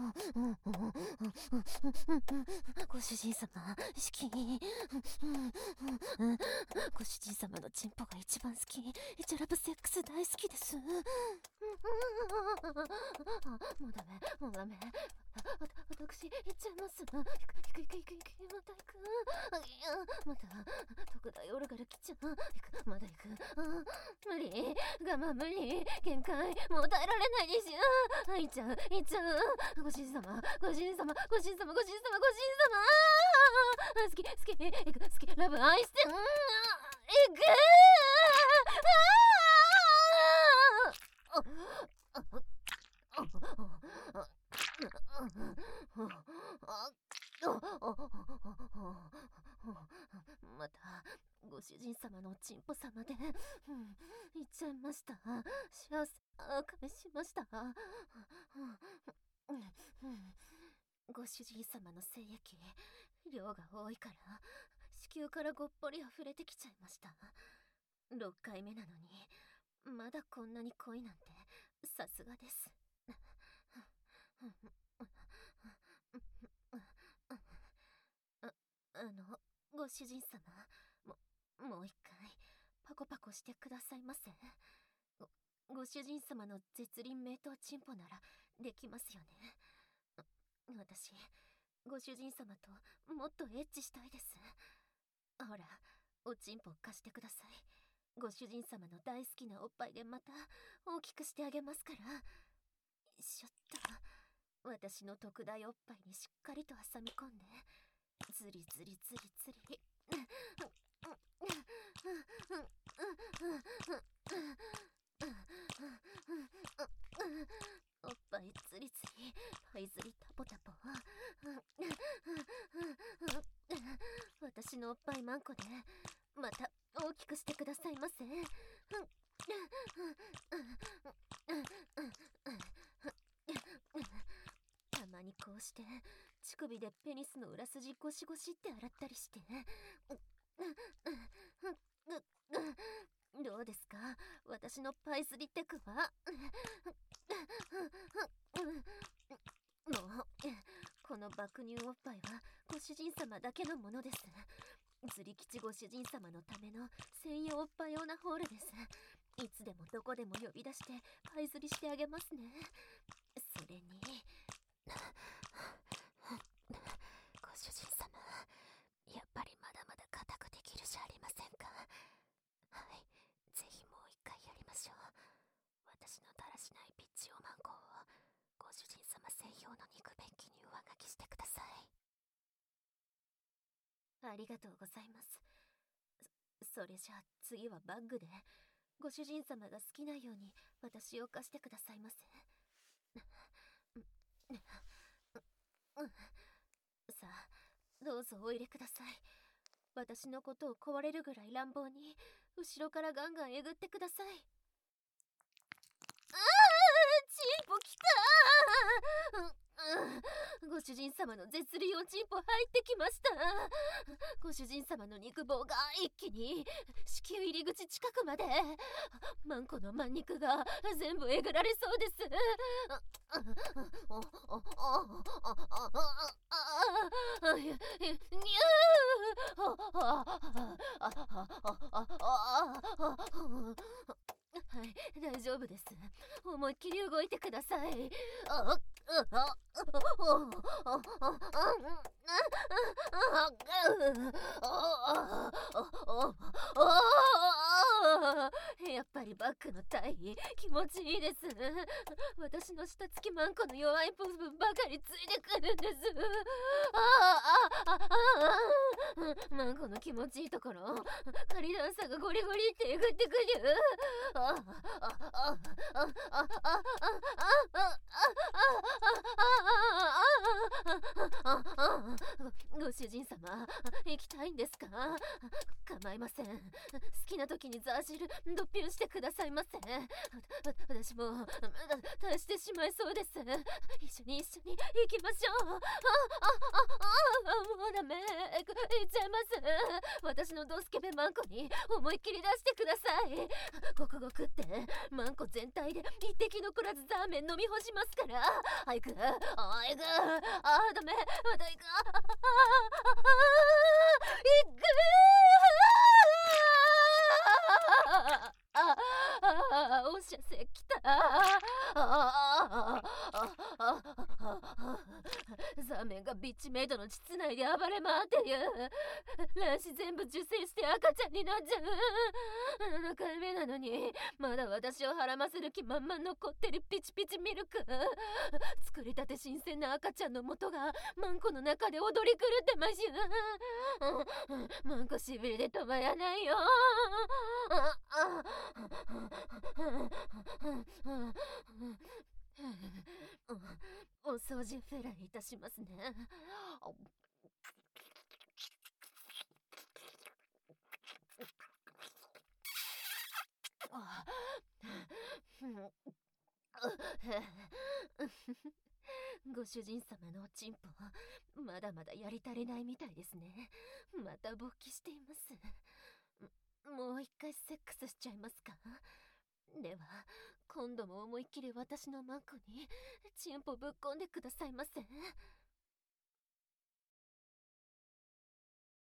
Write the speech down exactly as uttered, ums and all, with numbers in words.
ご主人様、至近。ご主人様のチンポが一番好き。ジャラブセックス大好きです。もうダメ、もうダメ。私、行っちゃいます。行く、行く、行く、行く、行く、また行く。また、特大オルガル来ちゃう。行く、まだ行く。無理、我慢無理。限界、もう耐えられないです。行っちゃう、行っちゃう。ご主人様、ご主人様、ご主人様、ご主人様、ご主人様。好き、好き、行く、好き、ラブ、愛して、行く。またご主人様のチンポ様で、うん、行っちゃいました。幸せあかしました。ご主人様の精液量が多いから子宮からごっぽり溢れてきちゃいました。ろっかいめなのにまだこんなに濃いなんてさすがです。あ、あのご主人様、ももう一回パコパコしてくださいませ。ごご主人様の絶倫名刀チンポならできますよね。私ご主人様ともっとエッチしたいです。ほら、おチンポ貸してください。ご主人様の大好きなおっぱいでまた大きくしてあげますから。しょっと私の特大おっぱいにしっかりと挟み込んで、ズリズリズリズリおっぱいズリズリ、パイズリタポタポ。私のおっぱいマンコでまた大きくしてくださいませ。たまにこうして乳首でペニスの裏筋ゴシゴシって洗ったりして。どうですか、私のパイズリテクは。もうこの爆乳おっぱいはご主人様だけのものです。ズリ吉ご主人様のための専用おっぱいオナホールです。いつでもどこでも呼び出してパイズリしてあげますね。それにご主人様、やっぱりまだまだ固くできるじゃありませんか。はい、ぜひもう一回やりましょう。私のだらしないピッチオマンコをご主人様専用の肉便器に上書きしてください。ありがとうございます。そ、それじゃあ次はバッグでご主人様が好きなように私を貸してくださいませ。さあ、どうぞお入れください。私のことを壊れるぐらい乱暴に後ろからガンガンえぐってください。あー、チンポきたー。ご主人様の絶利用チンポ入ってきました。ご主人様の肉棒が一気に子宮入り口近くまで。マンコのマン肉が全部えぐられそうです。はい、大丈夫です。思いっきり動いてください。やっぱりバックの体位気持ちいいです。私の下付きマンコの弱い部分ばかりついてくるんです。マンコの気持ちいいところカリダンサがゴリゴリってえぐってくる。 ごご主人様、行きたいんですか？構いません。好きな時にザージルドッピュンしてくださいませ。わ私も大してしまいそうです。一緒に一緒に行きましょう。ああああもうダメ、行っちゃいます。私のドスケベマンコに思いっきり出してください。ごくごくってマンコ全体で一滴残らずザーメン飲み干しますから。あ行くあ行くあダメまた行くああ行くあああおしゃせきたああザーメンがビッチメイドの膣内で暴れ回っていう卵子全部受精して赤ちゃんになっちゃうななかいめなのにまだ私をはらませる気満々残ってるピチピチミルク作りたて新鮮な赤ちゃんの元がマンコの中で踊り狂ってましゅマンコしびれで止まらないよお掃除フェラいたしますね。ご主人様のおちんぽまだまだやり足りないみたいですね。また勃起しています。もう一回セックスしちゃいますか？では今度も思いっきり私のマンコにチンポぶっこんでくださいませ。